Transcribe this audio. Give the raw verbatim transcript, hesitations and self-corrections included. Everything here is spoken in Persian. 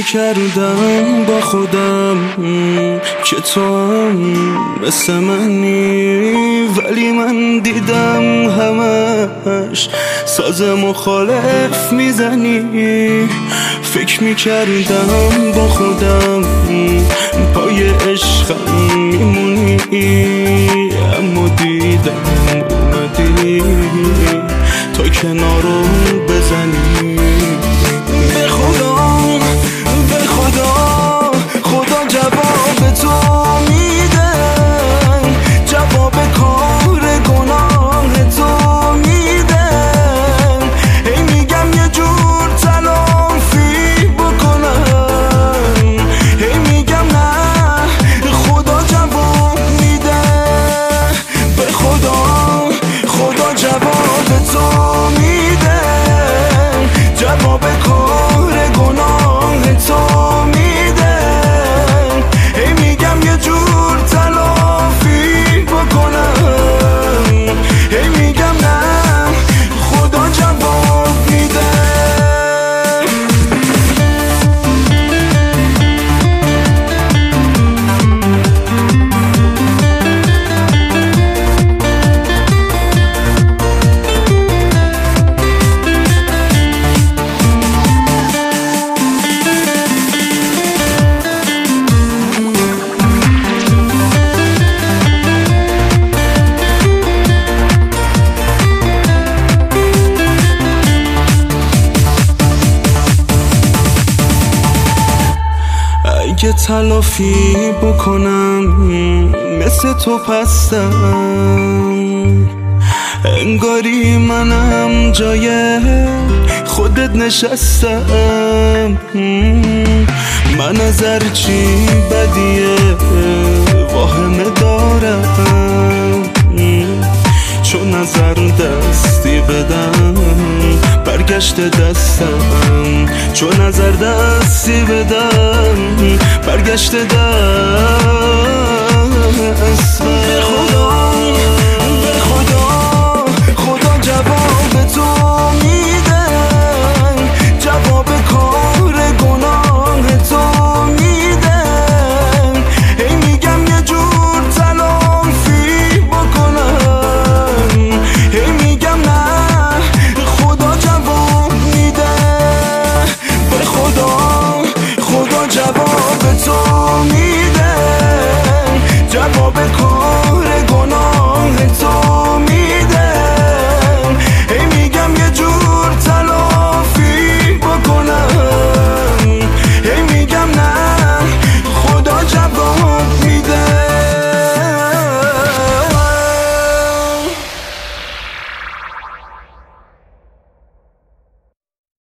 میکردم با خودم که تو هم مثل منی، ولی من دیدم همش ساز مخالف میزنی. فکر میکردم با خودم پای عشقم میمونی، اما دیدم اومدی تا کنارم بزنی. به خدا به خدا خدا جواب تو میده، جواب کار گناه تو میده. هی میگم یه جور تلافی بکنم، هی میگم نه خدا جواب میده. به خدا خدا جواب تو میده، جواب کار گناه تو میده. هی میگم یه جور تلافی بکنم، هی میگم نه خدا جواب میده. اگه تلافی بکنم مثل تو پستم، انگاری منم جای خودت نشستم. من از هرچی بدیه واهمه دارم، چون نظر دستی بدم برگشت دستم، چون نظر دستی بدم برگشت دستم. به خدا